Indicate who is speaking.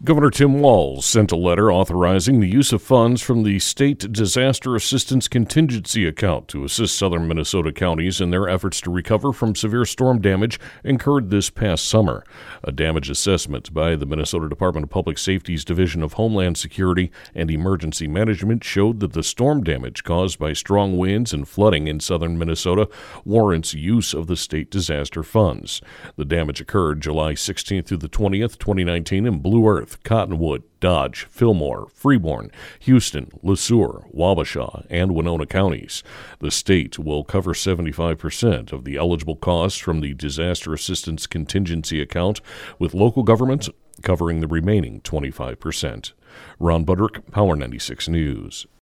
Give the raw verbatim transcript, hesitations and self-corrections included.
Speaker 1: Governor Tim Walz sent a letter authorizing the use of funds from the State Disaster Assistance Contingency Account to assist southern Minnesota counties in their efforts to recover from severe storm damage incurred this past summer. A damage assessment by the Minnesota Department of Public Safety's Division of Homeland Security and Emergency Management showed that the storm damage caused by strong winds and flooding in southern Minnesota warrants use of the state disaster funds. The damage occurred July sixteenth through the twentieth, twenty nineteen in Blue Earth, Cottonwood, Dodge, Fillmore, Freeborn, Houston, Le Sueur, Wabasha, and Winona counties. The state will cover seventy-five percent of the eligible costs from the Disaster Assistance Contingency Account, with local governments covering the remaining twenty-five percent. Ron Budrick, Power ninety-six News.